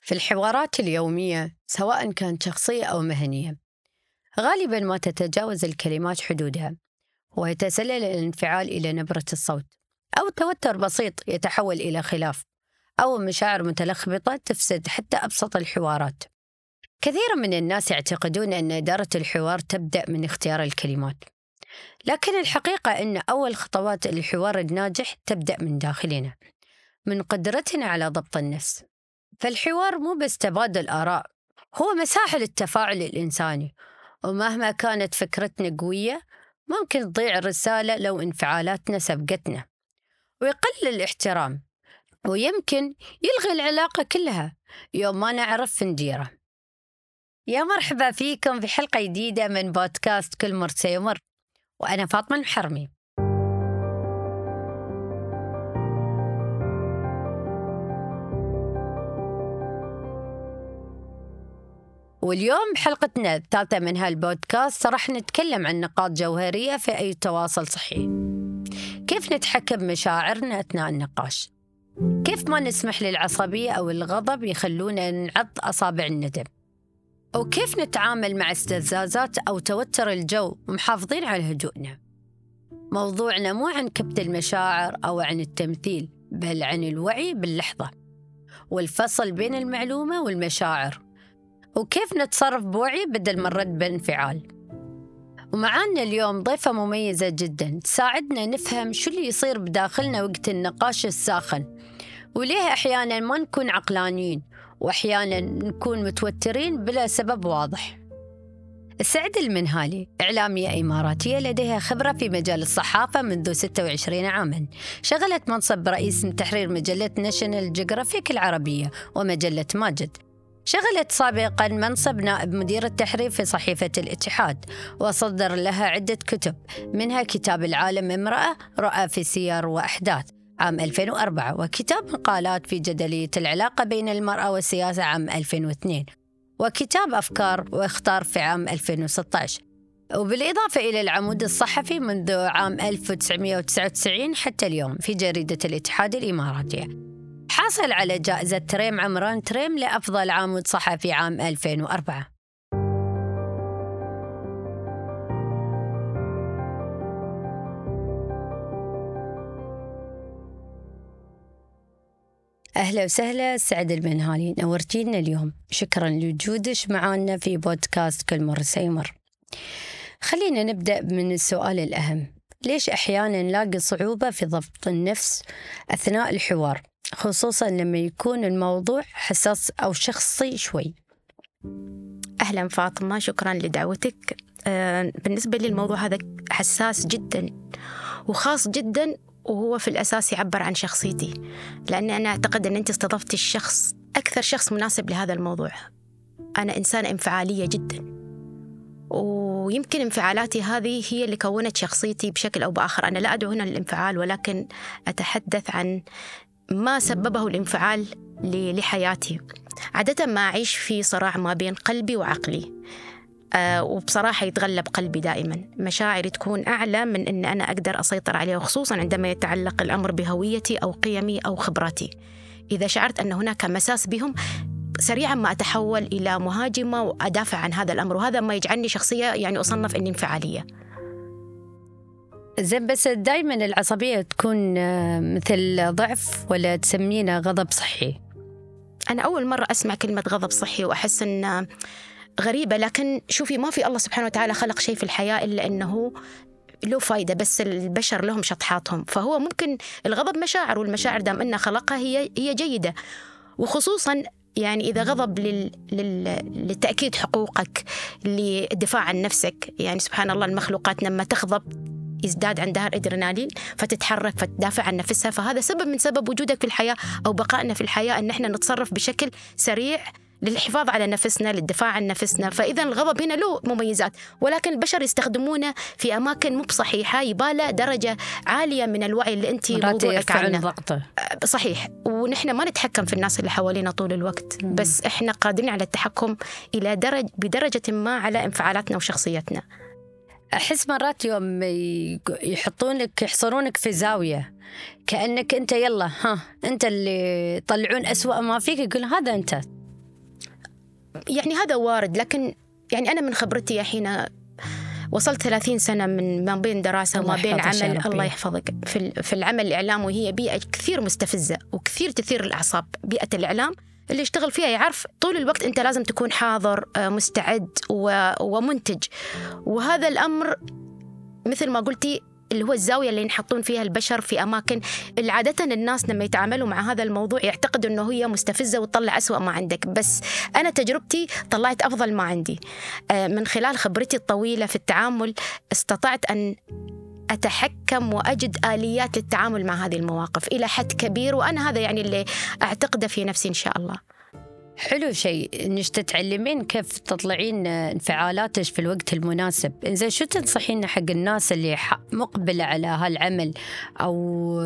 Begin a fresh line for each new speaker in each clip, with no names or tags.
في الحوارات اليومية سواء كانت شخصية أو مهنية، غالباً ما تتجاوز الكلمات حدودها، ويتسلل الانفعال إلى نبرة الصوت، أو توتر بسيط يتحول إلى خلاف، أو مشاعر متلخبطة تفسد حتى أبسط الحوارات. كثير من الناس يعتقدون أن إدارة الحوار تبدأ من اختيار الكلمات، لكن الحقيقة أن أول خطوات الحوار الناجح تبدأ من داخلنا، من قدرتنا على ضبط النفس. فالحوار مو بس تبادل آراء، هو مساحة للتفاعل الإنساني، ومهما كانت فكرتنا قوية ممكن تضيع الرسالة لو انفعالاتنا سبقتنا، ويقل الاحترام، ويمكن يلغي العلاقة كلها يوم ما نعرف نديره. يا مرحبا فيكم في حلقة جديدة من بودكاست كل مر سيمر، وأنا فاطمة المحرمي. واليوم حلقتنا الثالثة من هالبودكاست راح نتكلم عن نقاط جوهرية في أي تواصل صحي. كيف نتحكم بمشاعرنا أثناء النقاش، كيف ما نسمح للعصبية أو الغضب يخلونا نعض أصابع الندم، وكيف نتعامل مع استفزازات أو توتر الجو ومحافظين على هدوءنا. موضوعنا مو عن كبت المشاعر أو عن التمثيل، بل عن الوعي باللحظة والفصل بين المعلومة والمشاعر، وكيف نتصرف بوعي بدل ما نرد بانفعال. ومعانا اليوم ضيفة مميزة جدا تساعدنا نفهم شو اللي يصير بداخلنا وقت النقاش الساخن، وليه أحيانا ما نكون عقلانيين وأحيانا نكون متوترين بلا سبب واضح. السعد المنهالي إعلامية إماراتية لديها خبرة في مجال الصحافة منذ 26 عاما. شغلت منصب رئيس تحرير مجلة ناشونال جيوغرافيك العربية ومجلة ماجد. شغلت سابقا منصب نائب مدير التحرير في صحيفة الاتحاد، وصدر لها عدة كتب، منها كتاب العالم امرأة رؤى في سير وأحداث عام 2004، وكتاب مقالات في جدلية العلاقة بين المرأة والسياسة عام 2002، وكتاب أفكار واختار في عام 2016، وبالإضافة إلى العمود الصحفي منذ عام 1999 حتى اليوم في جريدة الاتحاد الإماراتية. حصل على جائزة تريم عمران تريم لأفضل عمود صحفي عام 2004. أهلا وسهلا سعد المنهالي، نورتينا اليوم. شكرا لوجودك معنا في بودكاست كل مر سيمر. خلينا نبدأ من السؤال الأهم، ليش أحيانا نلاقي صعوبة في ضبط النفس أثناء الحوار، خصوصا لما يكون الموضوع حساس أو شخصي شوي؟
أهلا فاطمة، شكرا لدعوتك. بالنسبة لي الموضوع هذا حساس جدا وخاص جدا، وهو في الأساس يعبر عن شخصيتي، لأن أنا أعتقد أن أنت استضفتي الشخص أكثر شخص مناسب لهذا الموضوع. أنا إنسانة انفعالية جدا، ويمكن انفعالاتي هذه هي اللي كونت شخصيتي بشكل أو بآخر. أنا لا أدعو هنا للانفعال، ولكن أتحدث عن ما سببه الانفعال لحياتي. عادة ما أعيش في صراع ما بين قلبي وعقلي، وبصراحة يتغلب قلبي دائما. مشاعري تكون أعلى من أن أنا أقدر أسيطر عليها، وخصوصا عندما يتعلق الأمر بهويتي أو قيمي أو خبراتي. إذا شعرت أن هناك مساس بهم، سريعا ما أتحول إلى مهاجمة وأدافع عن هذا الأمر، وهذا ما يجعلني شخصية يعني أصنف أني انفعالية.
زين، بس دايما العصبية تكون مثل ضعف ولا تسمينا غضب صحي؟
أنا أول مرة أسمع كلمة غضب صحي وأحس أن غريبة، لكن شوفي، ما في الله سبحانه وتعالى خلق شيء في الحياة إلا أنه له فايدة، بس البشر لهم شطحاتهم. فهو ممكن الغضب مشاعر، والمشاعر دام أنها خلقها هي جيدة، وخصوصا يعني إذا غضب لتأكيد حقوقك، للدفاع عن نفسك. يعني سبحان الله، المخلوقات لما تغضب يزداد عندها الأدرينالين فتتحرك فتدافع عن نفسها. فهذا سبب من سبب وجودك في الحياة أو بقائنا في الحياة، أن احنا نتصرف بشكل سريع للحفاظ على نفسنا، للدفاع عن نفسنا. فإذا الغضب هنا له مميزات، ولكن البشر يستخدمونه في أماكن مو بصحيحة، يبالى درجة عالية من الوعي اللي أنت موضوعك عنه. صحيح، ونحن ما نتحكم في الناس اللي حوالينا طول الوقت، بس إحنا قادرين على التحكم إلى بدرجة ما على انفعالاتنا وشخصيتنا.
أحس مرات يوم يحصرونك في زاوية، كأنك أنت يلا أنت اللي يطلعون أسوأ ما فيك، يقول هذا أنت
يعني هذا وارد، لكن يعني أنا من خبرتي حين وصلت 30 سنة من ما بين دراسة وما بين عمل، الله يحفظك، في العمل الإعلام، وهي بيئة كثير مستفزة وكثير تثير الأعصاب. بيئة الإعلام اللي يشتغل فيها يعرف طول الوقت أنت لازم تكون حاضر، مستعد ومنتج. وهذا الأمر مثل ما قلتي اللي هو الزاوية اللي ينحطون فيها البشر في أماكن عادة الناس لما يتعاملوا مع هذا الموضوع يعتقدوا أنه هي مستفزة وتطلع أسوأ ما عندك. بس أنا تجربتي طلعت أفضل ما عندي. من خلال خبرتي الطويلة في التعامل استطعت أن أتحكم وأجد آليات للتعامل مع هذه المواقف إلى حد كبير، وأنا هذا يعني اللي أعتقده في نفسي إن شاء الله.
حلو شيء إنك تتعلمين كيف تطلعين انفعالاتك في الوقت المناسب. إنزين شو تنصحين حق الناس اللي مقبلة على هالعمل، أو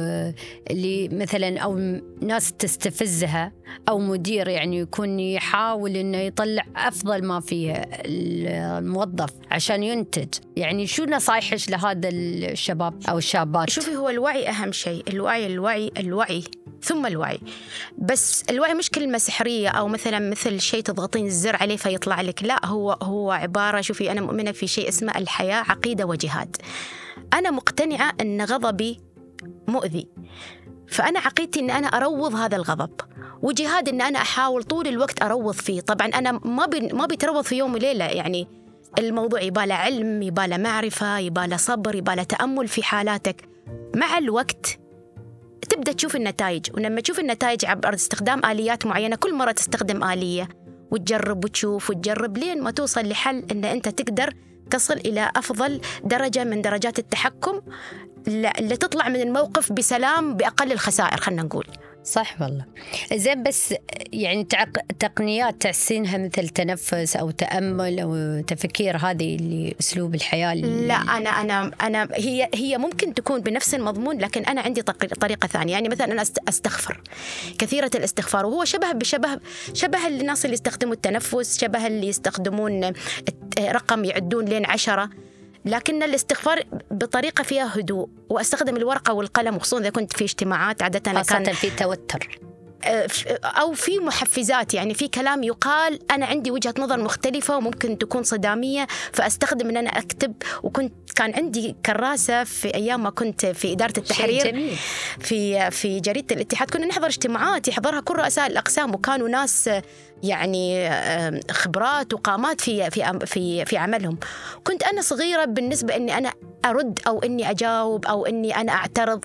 اللي مثلا أو ناس تستفزها، أو مدير يعني يكون يحاول إنه يطلع أفضل ما فيه الموظف عشان ينتج؟ يعني شو نصايحك لهذا الشباب أو الشابات؟
شوفي، هو الوعي أهم شيء. الوعي ثم الوعي. بس الوعي مش كلمة سحرية أو مثل شيء تضغطين الزر عليه فيطلع لك، لا، هو عبارة. شوفي، أنا مؤمنة في شيء اسمه الحياة عقيدة وجهاد. أنا مقتنعة أن غضبي مؤذي، فأنا عقيدتي أن أنا أروض هذا الغضب، وجهاد أن أنا أحاول طول الوقت أروض فيه. طبعا أنا ما بيتروض في يوم وليلة، يعني الموضوع يباله علم، يباله معرفة، يباله صبر، يباله تأمل في حالاتك. مع الوقت تبدأ تشوف النتائج، ولما تشوف النتائج عبر استخدام آليات معينة، كل مرة تستخدم آلية وتجرب وتشوف وتجرب لين ما توصل لحل أن أنت تقدر تصل إلى أفضل درجة من درجات التحكم اللي تطلع من الموقف بسلام بأقل الخسائر، خلنا نقول.
صح والله. زين، بس يعني تقنيات تحسينها مثل تنفس أو تأمل أو تفكير، هذه اللي أسلوب الحياة
لا، أنا هي ممكن تكون بنفس المضمون، لكن أنا عندي طريقة ثانية. يعني مثلا أنا أستغفر، كثيرة الاستغفار، وهو شبه الناس اللي يستخدموا التنفس، شبه اللي يستخدمون رقم يعدون لين 10، لكن الاستغفار بطريقة فيها هدوء. وأستخدم الورقة والقلم، وخصوصا إذا كنت في اجتماعات عادة
خاصة كان في توتر
أو في محفزات، يعني في كلام يقال أنا عندي وجهة نظر مختلفة وممكن تكون صدامية، فأستخدم أن أنا أكتب. كان عندي كراسة في أيام ما كنت في إدارة التحرير في جريدة الاتحاد، كنا نحضر اجتماعات يحضرها كل رؤساء الأقسام، وكانوا ناس يعني خبرات وقامات في عملهم. كنت أنا صغيرة بالنسبة أني أنا أرد أو أني أجاوب أو أني أنا أعترض.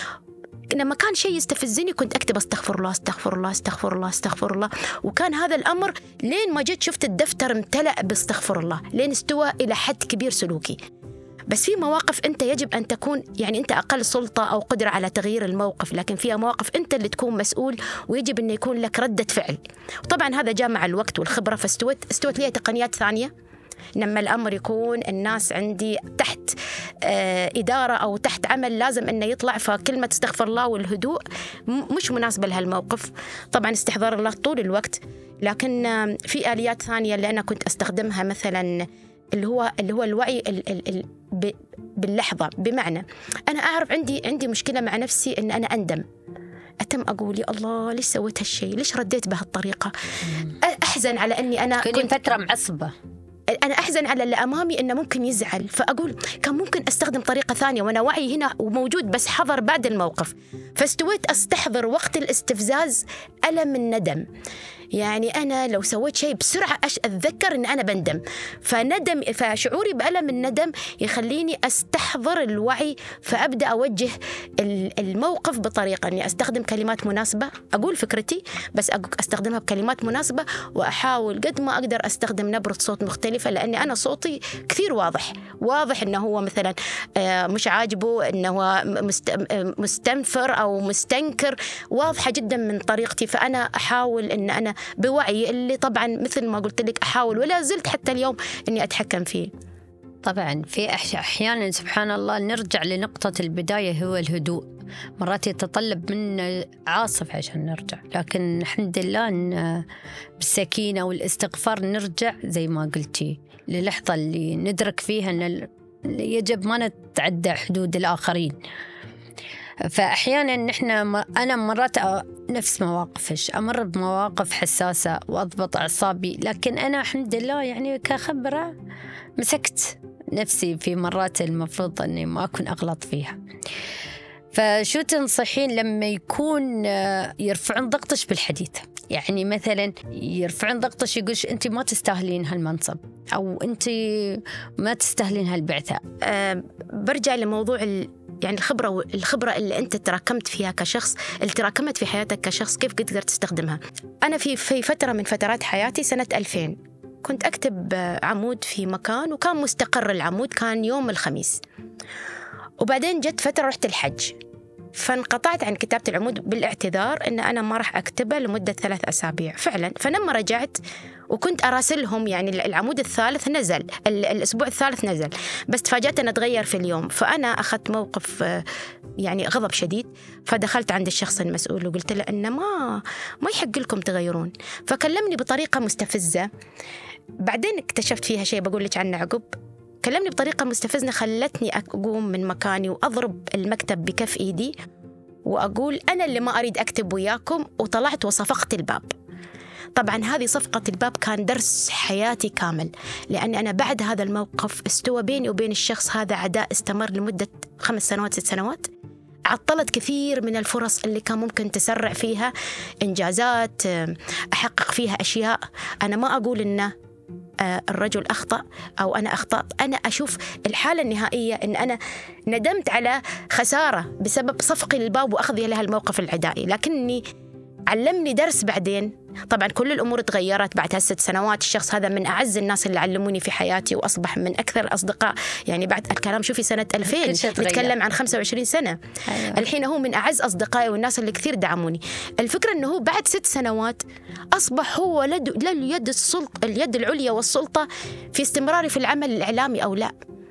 لما كان شيء يستفزني كنت أكتب استغفر الله استغفر الله استغفر الله استغفر الله، وكان هذا الأمر لين ما جيت شفت الدفتر امتلأ باستغفر الله، لين استوى إلى حد كبير سلوكي. بس في مواقف أنت يجب أن تكون، يعني أنت أقل سلطة أو قدرة على تغيير الموقف، لكن فيها مواقف أنت اللي تكون مسؤول ويجب أن يكون لك ردة فعل. وطبعا هذا جاء مع الوقت والخبرة، فاستوت لي تقنيات ثانية. لما الأمر يكون الناس عندي تحت إدارة أو تحت عمل لازم أنه يطلع، فكلمة استغفر الله والهدوء مش مناسبة لهالموقف. طبعا استحضار الله طول الوقت، لكن في آليات ثانية اللي أنا كنت أستخدمها، مثلا اللي هو الوعي باللحظة. بمعنى أنا أعرف عندي مشكلة مع نفسي أن أنا أندم، أقول يا الله ليش سويت هالشيء، ليش رديت بهالطريقة، أحزن على أني أنا
كنت فترة معصبة،
أنا أحزن على اللي أمامي إنه ممكن يزعل، فأقول كان ممكن أستخدم طريقة ثانية، وأنا وعي هنا وموجود بس حضر بعد الموقف. فاستويت أستحضر وقت الاستفزاز ألم الندم. يعني أنا لو سويت شيء بسرعة أتذكر إن أنا بندم، فشعوري بألم الندم يخليني أستحضر الوعي، فأبدأ أوجه الموقف بطريقة إني أستخدم كلمات مناسبة، أقول فكرتي بس أستخدمها بكلمات مناسبة، وأحاول قد ما أقدر أستخدم نبرة صوت مختلفة، لأني أنا صوتي كثير واضح إنه هو مثلا مش عاجبه، إنه هو مستنفر أو مستنكر، واضحة جدا من طريقتي. فأنا أحاول إن أنا بوعي اللي طبعا مثل ما قلت لك أحاول ولا زلت حتى اليوم إني أتحكم فيه.
طبعا في أحيانا سبحان الله نرجع لنقطة البداية، هو الهدوء. مرات يتطلب منا عاصف عشان نرجع، لكن الحمد لله إن بالسكينة والاستغفار نرجع زي ما قلتي للحظة اللي ندرك فيها أن يجب ما نتعدى حدود الآخرين. فأحيانا أنا مرات نفس مواقفش أمر بمواقف حساسة وأضبط أعصابي، لكن أنا الحمد لله يعني كخبرة مسكت نفسي في مرات المفروض أني ما أكون أغلط فيها. فشو تنصحين لما يكون يرفعون ضغطش بالحديث؟ يعني مثلا يرفعون ضغطش يقولش أنت ما تستاهلين هالمنصب، أو أنت ما تستاهلين هالبعثة.
برجع لموضوع يعني الخبرة اللي أنت تراكمت فيها كشخص، اللي تراكمت في حياتك كشخص، كيف تقدر تستخدمها. أنا في فترة من فترات حياتي سنة 2000 كنت أكتب عمود في مكان، وكان مستقر العمود كان يوم الخميس، وبعدين جت فترة رحت الحج، فانقطعت عن كتابة العمود بالاعتذار إن أنا ما راح أكتبه لمدة 3 أسابيع فعلا. فلما رجعت وكنت أراسلهم، يعني العمود الثالث نزل، الأسبوع الثالث نزل، بس تفاجأت أن أتغير في اليوم. فأنا أخذت موقف يعني غضب شديد، فدخلت عند الشخص المسؤول وقلت له أن ما يحق لكم تغيرون. فكلمني بطريقة مستفزة، بعدين اكتشفت فيها شيء بقول لك عنه عقب. كلمني بطريقة مستفزة خلتني أقوم من مكاني وأضرب المكتب بكف إيدي وأقول أنا اللي ما أريد أكتب وياكم، وطلعت وصفقت الباب. طبعا هذه صفقة الباب كان درس حياتي كامل، لأن أنا بعد هذا الموقف استوى بيني وبين الشخص هذا عداء استمر لمدة 5 سنوات 6 سنوات. عطلت كثير من الفرص اللي كان ممكن تسرع فيها إنجازات، أحقق فيها أشياء. أنا ما أقول إنه الرجل أخطأ أو أنا أخطأت، أنا أشوف الحالة النهائية إن أنا ندمت على خسارة بسبب صفقي للباب وأخذي لها الموقف العدائي، لكني علمني درس بعدين. طبعا كل الأمور تغيرت بعد هال6 سنوات. الشخص هذا من أعز الناس اللي علموني في حياتي، وأصبح من أكثر الأصدقاء. يعني بعد الكلام شوفي سنة 2000 نتكلم عن 25 سنة. أيوة. الحين هو من أعز أصدقائي والناس اللي كثير دعموني. الفكرة أنه هو بعد 6 سنوات أصبح هو له اليد العليا والسلطة في استمراري في العمل الإعلامي أو لا.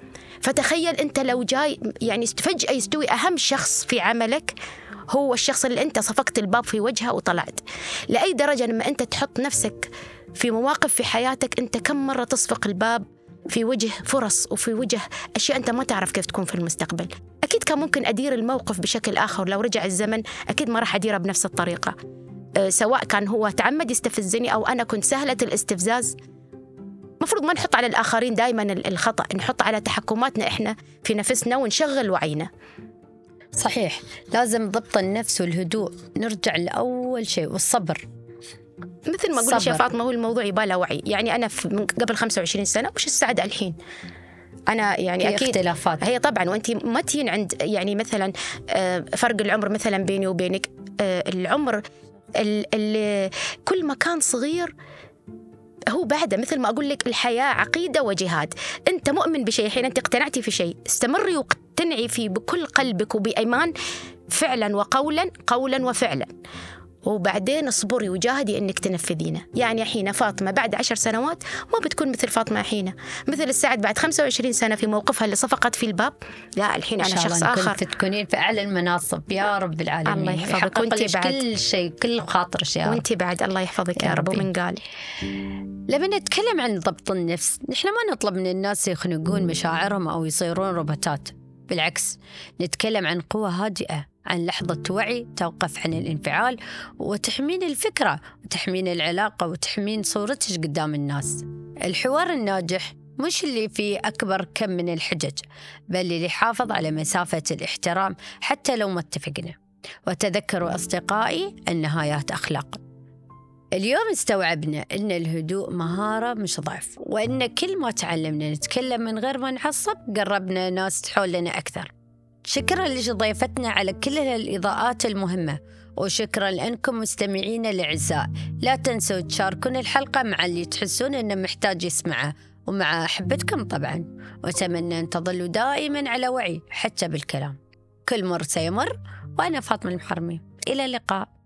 فتخيل أنت لو جاي يعني فجأة يستوي أهم شخص في عملك هو الشخص اللي أنت صفقت الباب في وجهه وطلعت. لأي درجة لما أنت تحط نفسك في مواقف في حياتك، أنت كم مرة تصفق الباب في وجه فرص وفي وجه أشياء أنت ما تعرف كيف تكون في المستقبل. أكيد كان ممكن أدير الموقف بشكل آخر، لو رجع الزمن أكيد ما راح أديره بنفس الطريقة، سواء كان هو تعمد يستفزني أو أنا كنت سهلة الاستفزاز. مفروض ما نحط على الآخرين دائما الخطأ، نحط على تحكماتنا إحنا في نفسنا ونشغل وعينا.
صحيح، لازم ضبط النفس والهدوء، نرجع لأول شيء والصبر.
مثل ما قلت يا فاطمة، هو الموضوع يباله وعي. يعني أنا من قبل 25 سنة وش السعادة الحين؟ أنا يعني أكيد
اختلافات
هي طبعا، وأنت ما تين عند يعني مثلا فرق العمر مثلا بيني وبينك، العمر اللي كل ما كان صغير هو بعده. مثل ما أقول لك الحياة عقيدة وجهاد. أنت مؤمن بشيء، حين أنت اقتنعتي في شيء استمري واقتنعي فيه بكل قلبك وبإيمان، فعلا وقولا، قولا وفعلا، وبعدين اصبري وجاهدي انك تنفذينه. يعني حين فاطمه بعد 10 سنوات ما بتكون مثل فاطمه حين، مثل السعد بعد 25 سنه في موقفها اللي صفقت في الباب. لا الحين انا شخص اخر.
كنت تكونين في اعلى المناصب يا رب العالمين.
الله يحفظك وانت بعد
كل شيء، كل خاطرش يا رب.
وانت بعد الله يحفظك يا رب. ومن قال
لما نتكلم عن ضبط النفس، نحن ما نطلب من الناس يخنقون مشاعرهم او يصيرون روبوتات، بالعكس نتكلم عن قوة هادئة، عن لحظة وعي توقف عن الانفعال وتحمين الفكرة وتحمين العلاقة وتحمين صورتك قدام الناس. الحوار الناجح مش اللي فيه أكبر كم من الحجج، بل اللي يحافظ على مسافة الاحترام حتى لو ما اتفقنا. وتذكروا أصدقائي، النهايات أخلاق. اليوم استوعبنا أن الهدوء مهارة مش ضعف، وأن كل ما تعلمنا نتكلم من غير ما نعصب قربنا ناس حولنا أكثر. شكرا لضيفتنا على كل الإضاءات المهمة، وشكرا لأنكم مستمعين الأعزاء. لا تنسوا تشاركون الحلقة مع اللي تحسون أنه محتاج يسمعه، ومع أحبتكم طبعا. وأتمنى أن تظلوا دائما على وعي حتى بالكلام. كل مر سيمر، وأنا فاطمة المحرمي. إلى اللقاء.